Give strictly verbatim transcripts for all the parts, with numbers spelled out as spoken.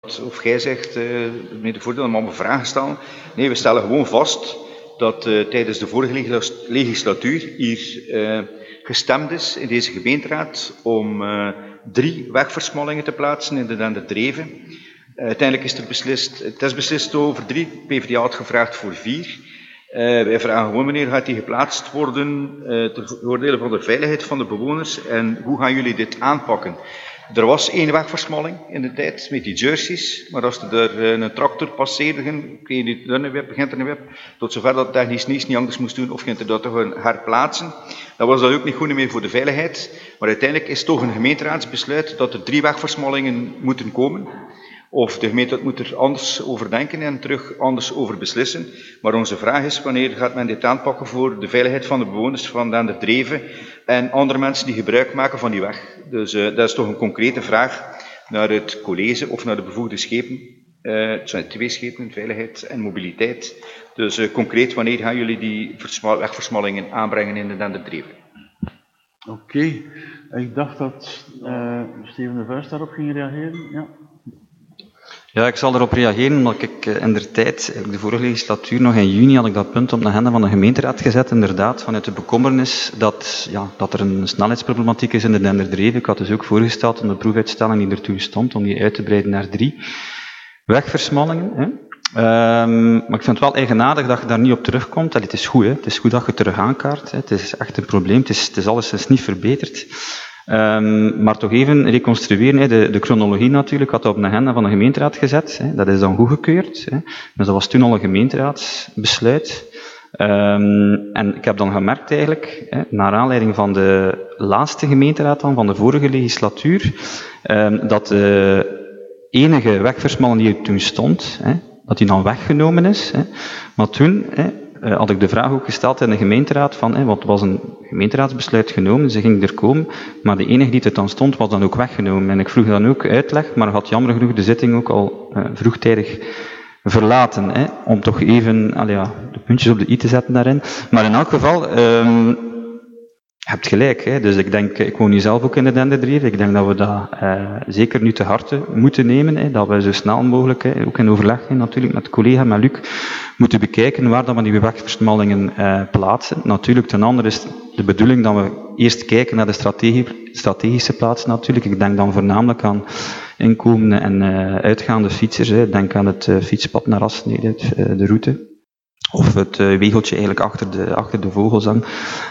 of jij zegt, uh, meneer de voorzitter, om een vraag stellen. Nee, we stellen gewoon vast dat uh, tijdens de vorige legislatuur hier uh, gestemd is in deze gemeenteraad om uh, drie wegversmallingen te plaatsen in de Denderdreven. Uh, uiteindelijk is er beslist, het is beslist over drie, P v d A had gevraagd voor vier. Uh, wij vragen gewoon, wanneer gaat die geplaatst worden uh, ter voordele van de veiligheid van de bewoners en hoe gaan jullie dit aanpakken? Er was één wegversmalling in de tijd met die jerseys, maar als er uh, een tractor passeerde, kreeg je een web, begint er een web, tot zover dat technisch niets niet anders moest doen of ging er dat toch herplaatsen. Dan was dat ook niet goed meer voor de veiligheid, maar uiteindelijk is toch een gemeenteraadsbesluit dat er drie wegversmallingen moeten komen. Of de gemeente moet er anders over denken en terug anders over beslissen. Maar onze vraag is, wanneer gaat men dit aanpakken voor de veiligheid van de bewoners van Denderdreven en andere mensen die gebruik maken van die weg. Dus uh, dat is toch een concrete vraag naar het college of naar de bevoegde schepen. Uh, het zijn twee schepen, veiligheid en mobiliteit. Dus uh, concreet, wanneer gaan jullie die wegversmallingen aanbrengen in de Denderdreven? Oké, okay. Ik dacht dat uh, Steven de Vuist daarop ging reageren. Ja. Ja, ik zal erop reageren, omdat ik uh, in der tijd, de vorige legislatuur, nog in juni, had ik dat punt op de agenda van de gemeenteraad gezet, inderdaad, vanuit de bekommernis dat, ja, dat er een snelheidsproblematiek is in de Denderdreven. Ik had dus ook voorgesteld om de proefuitstelling die ertoe stond, om die uit te breiden naar drie wegversmallingen. Hè. Um, maar ik vind het wel eigenaardig dat je daar niet op terugkomt. Allee, het is goed, hè. Het is goed dat je terug aankaart. Hè. Het is echt een probleem, het is, het is alleszins niet verbeterd. Um, maar toch even reconstrueren, hè. De, de chronologie natuurlijk, ik had dat op de agenda van de gemeenteraad gezet. Hè. Dat is dan goedgekeurd. Hè. Dus dat was toen al een gemeenteraadsbesluit. Um, en ik heb dan gemerkt eigenlijk, hè, naar aanleiding van de laatste gemeenteraad dan, van de vorige legislatuur, um, dat de enige wegversmalling die er toen stond, hè, dat die dan weggenomen is. Hè. Maar toen hè, had ik de vraag ook gesteld in de gemeenteraad van, hè, want er was een gemeenteraadsbesluit genomen, ze ging er komen, maar de enige die er dan stond was dan ook weggenomen. En ik vroeg dan ook uitleg, maar had jammer genoeg de zitting ook al uh, vroegtijdig verlaten, hè, om toch even allee, ja, de puntjes op de i te zetten daarin. Maar in elk geval, um, je hebt gelijk. Hè. Dus ik denk, ik woon nu zelf ook in de Denderdreven. Ik denk dat we dat uh, zeker nu te harte moeten nemen. Hè. Dat we zo snel mogelijk, hè, ook in overleg hè, natuurlijk met collega, met Luc, moeten bekijken waar dat we die wegversmallingen uh, plaatsen. Natuurlijk, ten andere is de bedoeling dat we eerst kijken naar de strategie, strategische plaatsen natuurlijk. Ik denk dan voornamelijk aan inkomende en uh, uitgaande fietsers. Hè. Denk aan het uh, fietspad naar Asnede, uh, de route. Of het uh, wegeltje eigenlijk achter de, achter de vogelzang.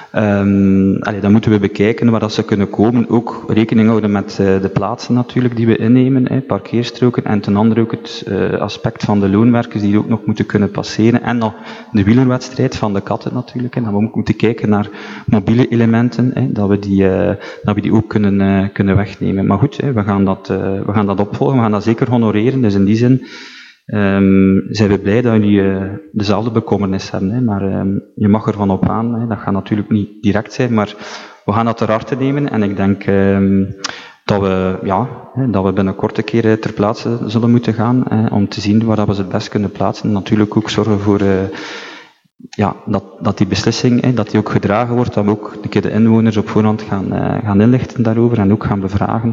Um, allee, dan moeten we bekijken waar dat ze kunnen komen. Ook rekening houden met uh, de plaatsen natuurlijk die we innemen, hè, parkeerstroken. En ten andere ook het uh, aspect van de loonwerkers die ook nog moeten kunnen passeren. En nog de wielerwedstrijd van de katten natuurlijk. Hè. Dat we ook moeten kijken naar mobiele elementen, hè, dat, we die, uh, dat we die ook kunnen, uh, kunnen wegnemen. Maar goed, hè, we, gaan dat, uh, we gaan dat opvolgen, we gaan dat zeker honoreren. Dus in die zin Um, zijn we blij dat jullie uh, dezelfde bekommernis hebben, hè, maar um, je mag ervan op aan, hè, dat gaat natuurlijk niet direct zijn, maar we gaan dat ter harte nemen en ik denk um, dat, we, ja, hè, dat we binnenkort een keer ter plaatse zullen moeten gaan, hè, om te zien waar dat we ze het best kunnen plaatsen en natuurlijk ook zorgen voor uh, ja, dat, dat die beslissing, hè, dat die ook gedragen wordt, dat we ook een keer de inwoners op voorhand gaan, uh, gaan inlichten daarover en ook gaan bevragen.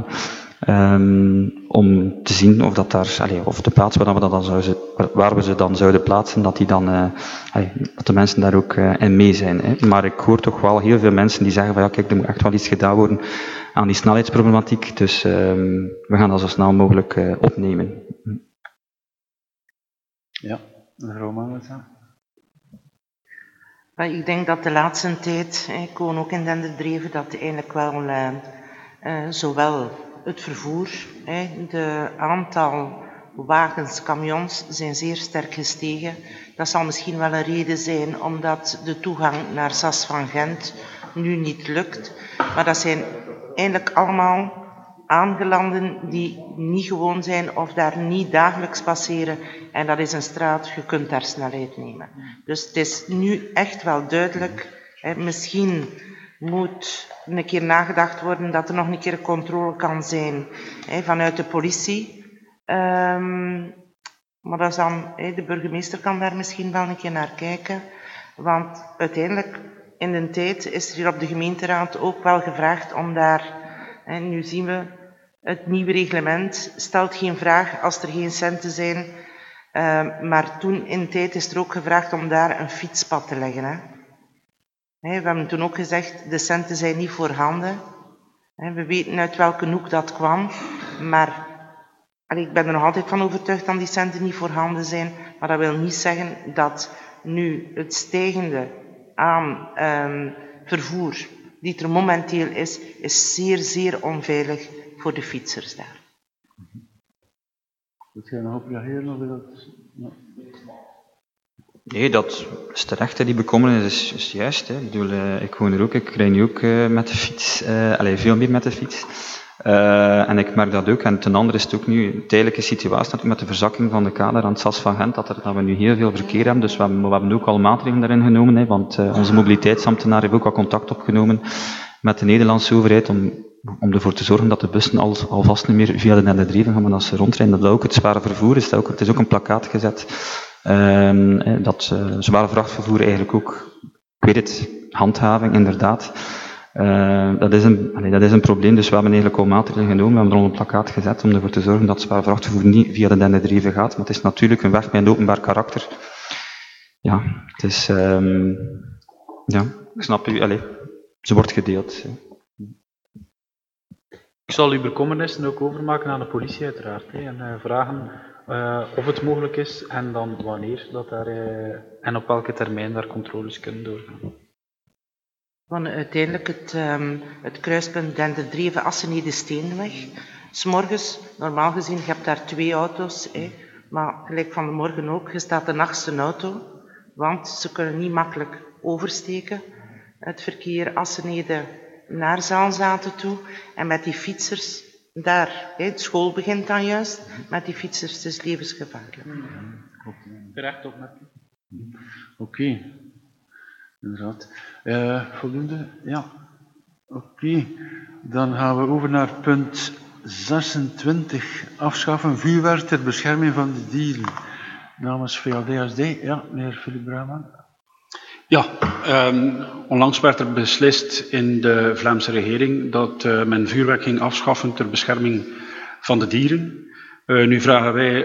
Um, om te zien of dat daar, allee, of de plaats waar we, dat dan zouden, waar we ze dan zouden plaatsen, dat, die dan, uh, allee, dat de mensen daar ook uh, in mee zijn. Hè. Maar ik hoor toch wel heel veel mensen die zeggen van ja, kijk, er moet echt wel iets gedaan worden aan die snelheidsproblematiek, dus um, we gaan dat zo snel mogelijk uh, opnemen. Ja, mevrouw Mangelsa. Ik denk dat de laatste tijd, ik woon ook in Denderdreven, dat eigenlijk wel uh, uh, zowel het vervoer, de aantal wagens, camions zijn zeer sterk gestegen. Dat zal misschien wel een reden zijn omdat de toegang naar S A S van Gent nu niet lukt. Maar dat zijn eigenlijk allemaal aangelanden die niet gewoon zijn of daar niet dagelijks passeren. En dat is een straat, je kunt daar snelheid nemen. Dus het is nu echt wel duidelijk, misschien moet een keer nagedacht worden dat er nog een keer een controle kan zijn hè, vanuit de politie. Um, maar dat is dan, hè, de burgemeester kan daar misschien wel een keer naar kijken. Want uiteindelijk, in de tijd, is er hier op de gemeenteraad ook wel gevraagd om daar, hè, nu zien we Het nieuwe reglement stelt geen vraag als er geen centen zijn. Uh, maar toen in de tijd is er ook gevraagd om daar een fietspad te leggen. Hè. Hey, we hebben toen ook gezegd, de centen zijn niet voorhanden. Hey, we weten uit welke hoek dat kwam. Maar allee, ik ben er nog altijd van overtuigd dat die centen niet voorhanden zijn. Maar dat wil niet zeggen dat nu het stijgende aan um, vervoer die er momenteel is, is zeer, zeer onveilig voor de fietsers daar. Wilt jij nog op reageren? Of dat... Ja. Nee, dat is terecht, hè. Die bekommernis is, is juist. Hè. Ik, bedoel, uh, ik woon er ook, ik rij nu ook uh, met de fiets, uh, allee, veel meer met de fiets. Uh, en ik merk dat ook. En ten andere is het ook nu een tijdelijke situatie met de verzakking van de kader aan het S A S van Gent, dat, er, dat we nu heel veel verkeer hebben. Dus we hebben, we hebben ook al maatregelen daarin genomen, hè, want uh, onze mobiliteitsambtenaar heeft ook al contact opgenomen met de Nederlandse overheid om, om ervoor te zorgen dat de bussen al, alvast niet meer via de Derde Dreven gaan, maar als ze rondrijden. Dat ook het zware vervoer is. Dat ook, het is ook een plakkaat gezet uh, dat uh, zware vrachtvervoer eigenlijk ook, ik weet het, handhaving inderdaad. Uh, dat, is een, allee, dat is een probleem, dus we hebben eigenlijk al maatregelen genomen. We hebben er al een plakkaat gezet om ervoor te zorgen dat zwaar vrachtvervoer niet via de Derde Dreven gaat. Maar het is natuurlijk een weg met een openbaar karakter. Ja, het is... Um, ja, ik snap u. Allee, ze wordt gedeeld. Ja. Ik zal uw bekommernissen ook overmaken aan de politie uiteraard. Hè, en uh, vragen uh, of het mogelijk is en dan wanneer dat daar, uh, en op welke termijn daar controles kunnen doorgaan. Van uiteindelijk het, um, het kruispunt Dender Dreven Assenede Steenweg. 's Morgens, normaal gezien, je hebt daar twee auto's, hè, maar gelijk van de morgen ook, je staat de nachtste auto, want ze kunnen niet makkelijk oversteken. Het verkeer Assenede naar Zaalzaten toe en met die fietsers daar, hè, school begint dan juist, met die fietsers het is levensgevaarlijk. Terecht opmerking. Oké. Okay. Inderdaad. Uh, voldoende? Ja. Oké. Okay. Dan gaan we over naar punt zesentwintig. Afschaffen vuurwerk ter bescherming van de dieren. Namens V L D S D. Ja, meneer Philippe Braman. Ja, um, onlangs werd er beslist in de Vlaamse regering dat uh, men vuurwerk ging afschaffen ter bescherming van de dieren. Uh, nu vragen wij